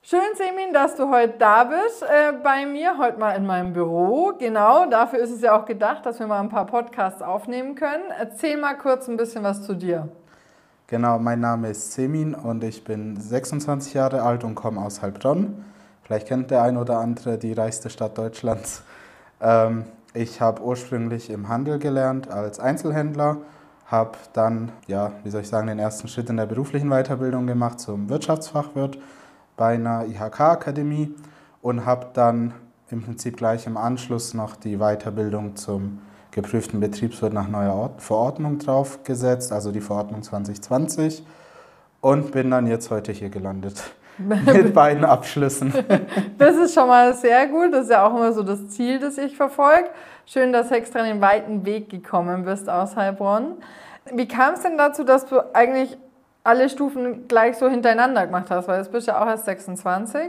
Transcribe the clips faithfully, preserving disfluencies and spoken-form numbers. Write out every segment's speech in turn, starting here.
Schön, Semin, dass du heute da bist, äh, bei mir, heute mal in meinem Büro. Genau, dafür ist es ja auch gedacht, dass wir mal ein paar Podcasts aufnehmen können. Erzähl mal kurz ein bisschen was zu dir. Genau, mein Name ist Semin und ich bin sechsundzwanzig Jahre alt und komme aus Heilbronn. Vielleicht kennt der ein oder andere die reichste Stadt Deutschlands. Ähm, ich habe ursprünglich im Handel gelernt als Einzelhändler, habe dann, ja, wie soll ich sagen, den ersten Schritt in der beruflichen Weiterbildung gemacht zum Wirtschaftsfachwirt bei einer I H K-Akademie und habe dann im Prinzip gleich im Anschluss noch die Weiterbildung zum geprüften Betriebswirt nach neuer Verordnung draufgesetzt, also die Verordnung zwanzig zwanzig, und bin dann jetzt heute hier gelandet mit beiden Abschlüssen. Das ist schon mal sehr gut, das ist ja auch immer so das Ziel, das ich verfolge. Schön, dass du extra den weiten Weg gekommen bist aus Heilbronn. Wie kam es denn dazu, dass du eigentlich alle Stufen gleich so hintereinander gemacht hast, weil jetzt bist du ja auch erst sechsundzwanzig.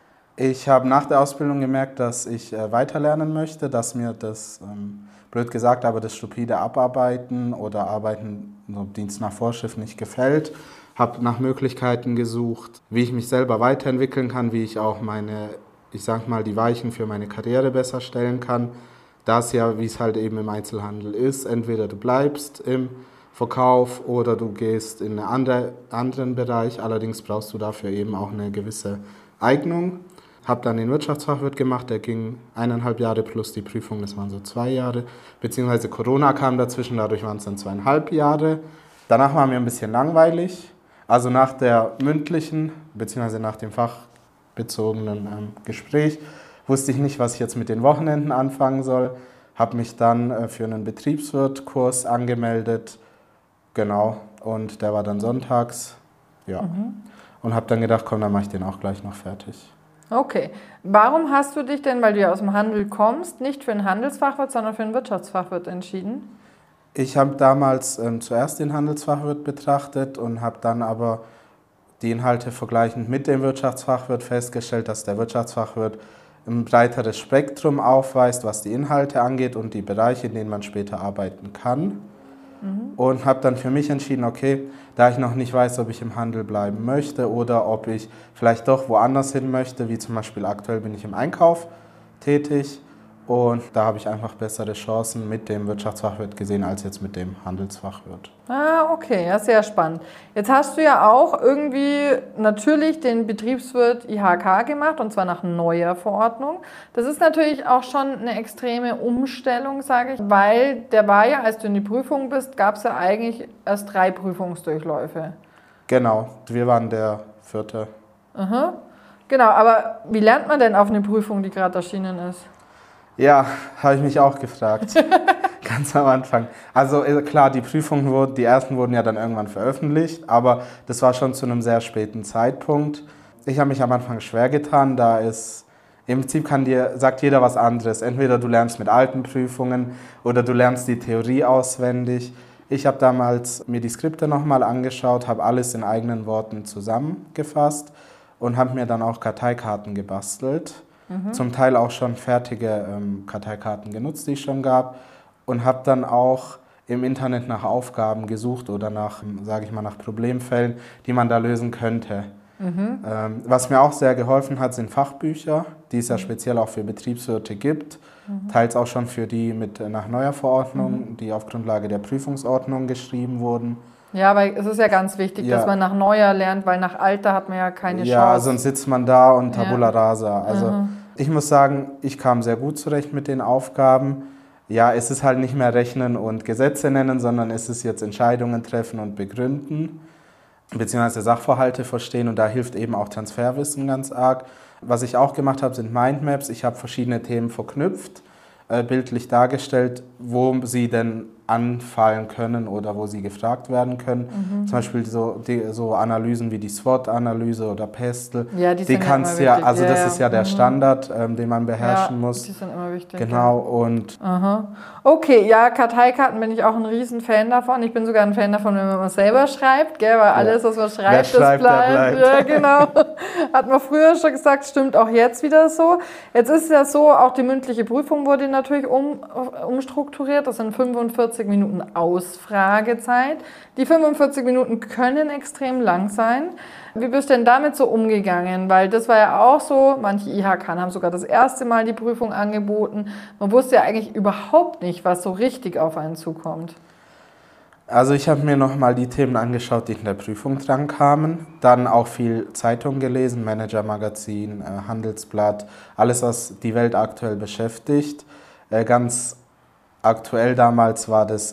Ich habe nach der Ausbildung gemerkt, dass ich äh, weiterlernen möchte, dass mir das, ähm, blöd gesagt, aber das stupide Abarbeiten oder Arbeiten so Dienst nach Vorschrift nicht gefällt. Habe nach Möglichkeiten gesucht, wie ich mich selber weiterentwickeln kann, wie ich auch meine, ich sag mal, die Weichen für meine Karriere besser stellen kann. Das ja, wie es halt eben im Einzelhandel ist, entweder du bleibst im Verkauf oder du gehst in einen andere, anderen Bereich, allerdings brauchst du dafür eben auch eine gewisse Eignung. Habe dann den Wirtschaftsfachwirt gemacht, der ging eineinhalb Jahre plus die Prüfung, das waren so zwei Jahre, beziehungsweise Corona kam dazwischen, dadurch waren es dann zweieinhalb Jahre. Danach war mir ein bisschen langweilig, also nach der mündlichen, beziehungsweise nach dem fachbezogenen ähm, Gespräch, wusste ich nicht, was ich jetzt mit den Wochenenden anfangen soll, habe mich dann äh, für einen Betriebswirtkurs angemeldet. Genau, und der war dann sonntags, ja. Mhm. Und habe dann gedacht, komm, dann mache ich den auch gleich noch fertig. Okay, warum hast du dich denn, weil du ja aus dem Handel kommst, nicht für einen Handelsfachwirt, sondern für einen Wirtschaftsfachwirt entschieden? Ich habe damals ähm, zuerst den Handelsfachwirt betrachtet und habe dann aber die Inhalte vergleichend mit dem Wirtschaftsfachwirt festgestellt, dass der Wirtschaftsfachwirt ein breiteres Spektrum aufweist, was die Inhalte angeht und die Bereiche, in denen man später arbeiten kann. Mhm. Und habe dann für mich entschieden, okay, da ich noch nicht weiß, ob ich im Handel bleiben möchte oder ob ich vielleicht doch woanders hin möchte, wie zum Beispiel aktuell bin ich im Einkauf tätig und da habe ich einfach bessere Chancen mit dem Wirtschaftsfachwirt gesehen als jetzt mit dem Handelsfachwirt. Ah, okay, ja, sehr spannend. Jetzt hast du ja auch irgendwie natürlich den Betriebswirt I H K gemacht und zwar nach neuer Verordnung. Das ist natürlich auch schon eine extreme Umstellung, sage ich, weil der war ja, als du in die Prüfung bist, gab es ja eigentlich erst drei Prüfungsdurchläufe. Genau, wir waren der vierte. Aha. Genau, aber wie lernt man denn auf eine Prüfung, die gerade erschienen ist? Ja, habe ich mich auch gefragt, ganz am Anfang. Also klar, die Prüfungen wurden, die ersten wurden ja dann irgendwann veröffentlicht, aber das war schon zu einem sehr späten Zeitpunkt. Ich habe mich am Anfang schwer getan, da ist, im Prinzip kann dir, sagt jeder was anderes. Entweder du lernst mit alten Prüfungen oder du lernst die Theorie auswendig. Ich habe damals mir die Skripte nochmal angeschaut, habe alles in eigenen Worten zusammengefasst und habe mir dann auch Karteikarten gebastelt. Mhm. Zum Teil auch schon fertige ähm, Karteikarten genutzt, die es schon gab. Und habe dann auch im Internet nach Aufgaben gesucht oder nach, sage ich mal, nach Problemfällen, die man da lösen könnte. Mhm. Ähm, was mir auch sehr geholfen hat, sind Fachbücher, die es ja speziell auch für Betriebswirte gibt. Mhm. Teils auch schon für die mit nach neuer Verordnung, mhm. die auf Grundlage der Prüfungsordnung geschrieben wurden. Ja, weil es ist ja ganz wichtig, ja. dass man nach neuer lernt, weil nach alter hat man ja keine ja, Chance. Ja, sonst sitzt man da und Tabula ja. rasa. Also mhm. ich muss sagen, ich kam sehr gut zurecht mit den Aufgaben. Ja, es ist halt nicht mehr Rechnen und Gesetze nennen, sondern es ist jetzt Entscheidungen treffen und begründen, beziehungsweise Sachverhalte verstehen und da hilft eben auch Transferwissen ganz arg. Was ich auch gemacht habe, sind Mindmaps. Ich habe verschiedene Themen verknüpft, äh, bildlich dargestellt, wo sie denn anfallen können oder wo sie gefragt werden können. Mhm. Zum Beispiel so, die, so Analysen wie die SWOT-Analyse oder Pestel. Ja, die, die sind kannst ja, ja, also ja, das ja. ist ja der mhm. Standard, ähm, den man beherrschen ja, muss. Die sind immer wichtig. Genau, ja. und Aha. Okay, ja, Karteikarten bin ich auch ein riesen Fan davon. Ich bin sogar ein Fan davon, wenn man was selber schreibt, gell, weil alles, was man schreibt, Wer das schreibt, bleibt. der bleibt. Ja, genau. Hat man früher schon gesagt, stimmt auch jetzt wieder so. Jetzt ist es ja so, auch die mündliche Prüfung wurde natürlich um, umstrukturiert. Das sind fünfundvierzig fünfundvierzig Minuten Ausfragezeit. Die fünfundvierzig Minuten können extrem lang sein. Wie bist du denn damit so umgegangen? Weil das war ja auch so, manche I H K haben sogar das erste Mal die Prüfung angeboten. Man wusste ja eigentlich überhaupt nicht, was so richtig auf einen zukommt. Also ich habe mir nochmal die Themen angeschaut, die in der Prüfung dran kamen. Dann auch viel Zeitung gelesen, Manager-Magazin, äh, Handelsblatt, alles, was die Welt aktuell beschäftigt. Äh, ganz aktuell damals war das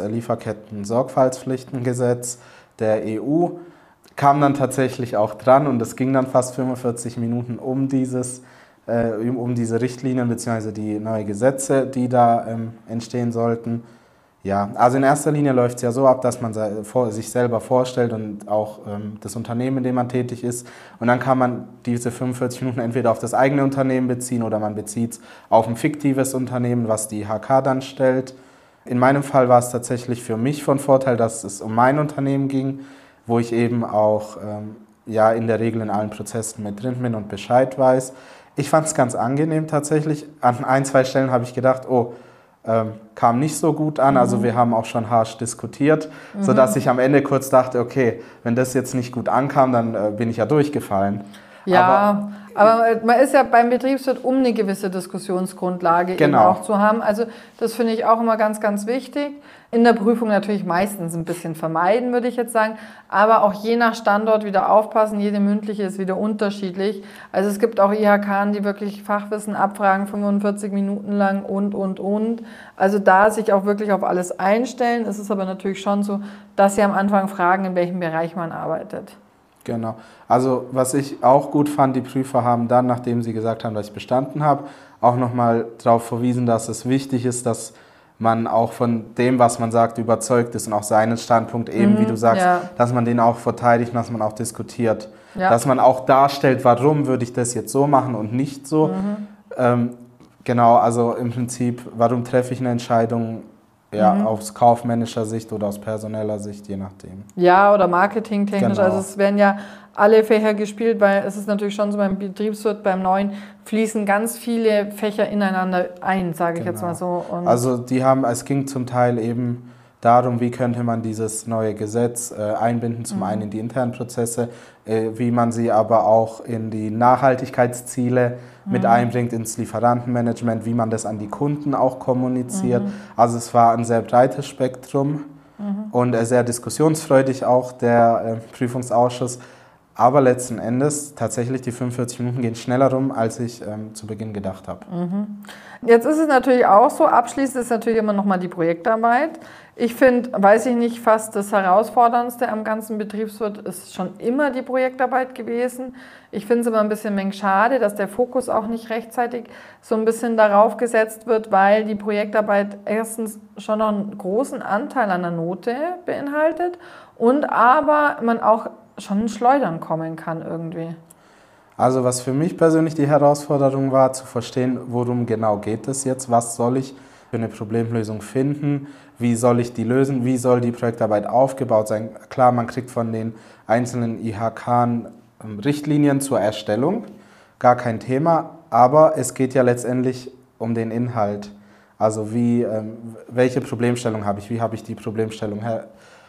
Lieferketten-Sorgfaltspflichtengesetz der E U. Kam dann tatsächlich auch dran und es ging dann fast fünfundvierzig Minuten um, dieses, äh, um diese Richtlinien bzw. die neuen Gesetze, die da ähm, entstehen sollten. Ja, also in erster Linie läuft es ja so ab, dass man sich selber vorstellt und auch ähm, das Unternehmen, in dem man tätig ist. Und dann kann man diese fünfundvierzig Minuten entweder auf das eigene Unternehmen beziehen oder man bezieht es auf ein fiktives Unternehmen, was die I H K dann stellt. In meinem Fall war es tatsächlich für mich von Vorteil, dass es um mein Unternehmen ging, wo ich eben auch ähm, ja, in der Regel in allen Prozessen mit drin bin und Bescheid weiß. Ich fand es ganz angenehm tatsächlich. An ein, zwei Stellen habe ich gedacht, oh, Ähm, kam nicht so gut an, also wir haben auch schon harsch diskutiert, mhm. sodass ich am Ende kurz dachte, okay, wenn das jetzt nicht gut ankam, dann äh, bin ich ja durchgefallen. Ja, aber, aber man ist ja beim Betriebswirt, um eine gewisse Diskussionsgrundlage genau. eben auch zu haben. Also das finde ich auch immer ganz, ganz wichtig. In der Prüfung natürlich meistens ein bisschen vermeiden, würde ich jetzt sagen. Aber auch je nach Standort wieder aufpassen. Jede mündliche ist wieder unterschiedlich. Also es gibt auch I H K, die wirklich Fachwissen abfragen, fünfundvierzig Minuten lang und, und, und. Also da sich auch wirklich auf alles einstellen. Es ist aber natürlich schon so, dass Sie am Anfang fragen, in welchem Bereich man arbeitet. Genau. Also was ich auch gut fand, die Prüfer haben dann, nachdem sie gesagt haben, dass ich bestanden habe, auch nochmal darauf verwiesen, dass es wichtig ist, dass man auch von dem, was man sagt, überzeugt ist und auch seinen Standpunkt eben, mhm, wie du sagst, ja. dass man den auch verteidigt, dass man auch diskutiert. Ja. Dass man auch darstellt, warum würde ich das jetzt so machen und nicht so. Mhm. Ähm, genau, also im Prinzip, warum treffe ich eine Entscheidung, ja, mhm. aus kaufmännischer Sicht oder aus personeller Sicht, je nachdem. Ja, oder marketingtechnisch. Genau. Also es werden ja alle Fächer gespielt, weil es ist natürlich schon so beim Betriebswirt, beim Neuen fließen ganz viele Fächer ineinander ein, sage ich genau. jetzt mal so. Und also die haben, es ging zum Teil eben darum, wie könnte man dieses neue Gesetz äh, einbinden, zum mhm. einen in die internen Prozesse, äh, wie man sie aber auch in die Nachhaltigkeitsziele mhm. mit einbringt, ins Lieferantenmanagement, wie man das an die Kunden auch kommuniziert. Mhm. Also es war ein sehr breites Spektrum mhm. und äh, sehr diskussionsfreudig auch der äh, Prüfungsausschuss. Aber letzten Endes, tatsächlich, die fünfundvierzig Minuten gehen schneller rum, als ich ähm, zu Beginn gedacht habe. Mhm. Jetzt ist es natürlich auch so, abschließend ist natürlich immer noch mal die Projektarbeit. Ich finde, weiß ich nicht, fast das Herausforderndste am ganzen Betriebswirt ist schon immer die Projektarbeit gewesen. Ich finde es immer ein bisschen wenig schade, dass der Fokus auch nicht rechtzeitig so ein bisschen darauf gesetzt wird, weil die Projektarbeit erstens schon noch einen großen Anteil an der Note beinhaltet und aber man auch schon ins Schleudern kommen kann irgendwie. Also was für mich persönlich die Herausforderung war, zu verstehen, worum genau geht es jetzt, was soll ich für eine Problemlösung finden, wie soll ich die lösen, wie soll die Projektarbeit aufgebaut sein. Klar, man kriegt von den einzelnen I H K Richtlinien zur Erstellung, gar kein Thema, aber es geht ja letztendlich um den Inhalt. Also wie, welche Problemstellung habe ich, wie habe ich die Problemstellung her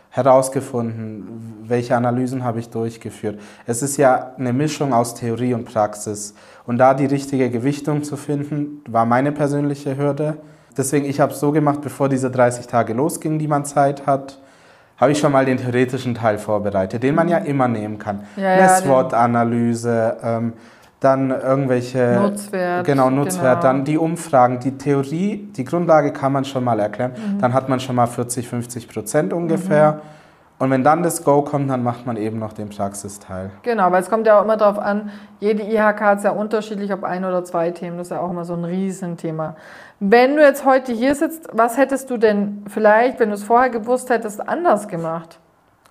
herausgefunden, welche Analysen habe ich durchgeführt. Es ist ja eine Mischung aus Theorie und Praxis. Und da die richtige Gewichtung zu finden, war meine persönliche Hürde. Deswegen, ich habe es so gemacht, bevor diese dreißig Tage losgingen, die man Zeit hat, habe ich schon mal den theoretischen Teil vorbereitet, den man ja immer nehmen kann. Ja, eine ja, SWOT-Analyse, ähm, dann irgendwelche Nutzwert, genau, Nutzwert, genau. Dann die Umfragen, die Theorie, die Grundlage kann man schon mal erklären. Mhm. Dann hat man schon mal vierzig, fünfzig Prozent ungefähr. Mhm. Und wenn dann das Go kommt, dann macht man eben noch den Praxisteil. Genau, weil es kommt ja auch immer darauf an, jede I H K ist ja unterschiedlich, ob ein oder zwei Themen, das ist ja auch immer so ein Riesenthema. Wenn du jetzt heute hier sitzt, was hättest du denn vielleicht, wenn du es vorher gewusst hättest, anders gemacht?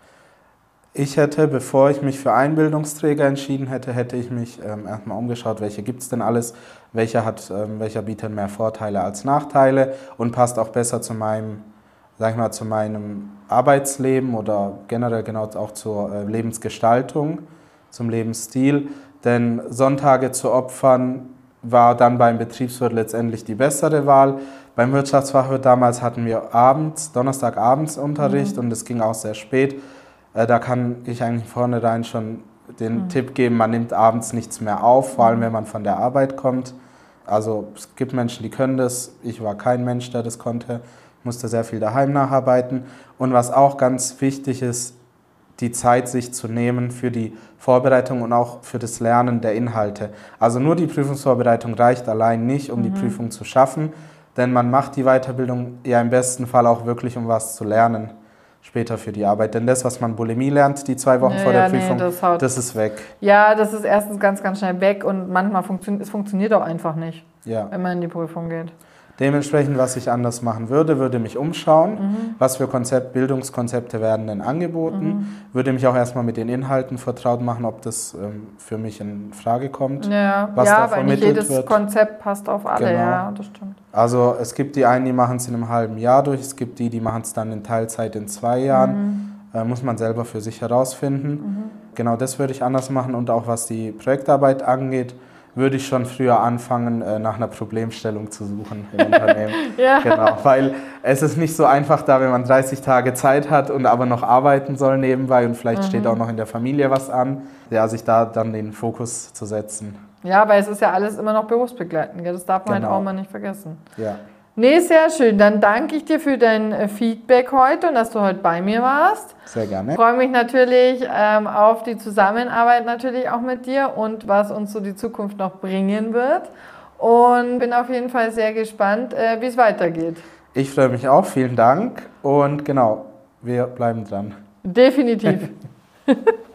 Ich hätte, bevor ich mich für einen Bildungsträger entschieden hätte, hätte ich mich ähm, erstmal umgeschaut, welche gibt es denn alles, welcher, hat, ähm, welcher bietet mehr Vorteile als Nachteile und passt auch besser zu meinem, sag ich mal, zu meinem Arbeitsleben oder generell genau auch zur äh, Lebensgestaltung, zum Lebensstil. Denn Sonntage zu opfern war dann beim Betriebswirt letztendlich die bessere Wahl, Beim Wirtschaftsfachwirt damals hatten wir abends, Donnerstagabends Unterricht mhm. und es ging auch sehr spät. Äh, da kann ich eigentlich vornherein schon den mhm. Tipp geben, man nimmt abends nichts mehr auf, vor allem wenn man von der Arbeit kommt. Also es gibt Menschen, die können das. Ich war kein Mensch, der das konnte. Ich musste sehr viel daheim nacharbeiten. Und was auch ganz wichtig ist, die Zeit sich zu nehmen für die Vorbereitung und auch für das Lernen der Inhalte. Also nur die Prüfungsvorbereitung reicht allein nicht, um mhm. die Prüfung zu schaffen, denn man macht die Weiterbildung ja im besten Fall auch wirklich, um was zu lernen später für die Arbeit. Denn das, was man Bulimie lernt, die zwei Wochen ja, vor der ja, Prüfung, nee, das, haut, das ist weg. Ja, das ist erstens ganz, ganz schnell weg und manchmal funktioniert es funktioniert auch einfach nicht, ja. wenn man in die Prüfung geht. Dementsprechend, was ich anders machen würde, würde mich umschauen, mhm. was für Konzept, Bildungskonzepte werden denn angeboten, mhm. würde mich auch erstmal mit den Inhalten vertraut machen, ob das ähm, für mich in Frage kommt, ja, was ja, da vermittelt weil nicht jedes wird. Konzept passt auf alle, genau. ja, das stimmt. Also es gibt die einen, die machen es in einem halben Jahr durch, es gibt die, die machen es dann in Teilzeit in zwei Jahren, mhm. äh, muss man selber für sich herausfinden. Mhm. Genau das würde ich anders machen und auch was die Projektarbeit angeht, würde ich schon früher anfangen, nach einer Problemstellung zu suchen im Unternehmen. ja. Genau, weil es ist nicht so einfach da, wenn man dreißig Tage Zeit hat und aber noch arbeiten soll nebenbei und vielleicht mhm. steht auch noch in der Familie was an, ja, sich da dann den Fokus zu setzen. Ja, weil es ist ja alles immer noch berufsbegleitend, gell? Das darf man genau. halt auch mal nicht vergessen. Ja. Nee, sehr schön. Dann danke ich dir für dein Feedback heute und dass du heute bei mir warst. Sehr gerne. Ich freue mich natürlich ähm, auf die Zusammenarbeit natürlich auch mit dir und was uns so die Zukunft noch bringen wird. Und bin auf jeden Fall sehr gespannt, äh, wie es weitergeht. Ich freue mich auch. Vielen Dank. Und genau, wir bleiben dran. Definitiv.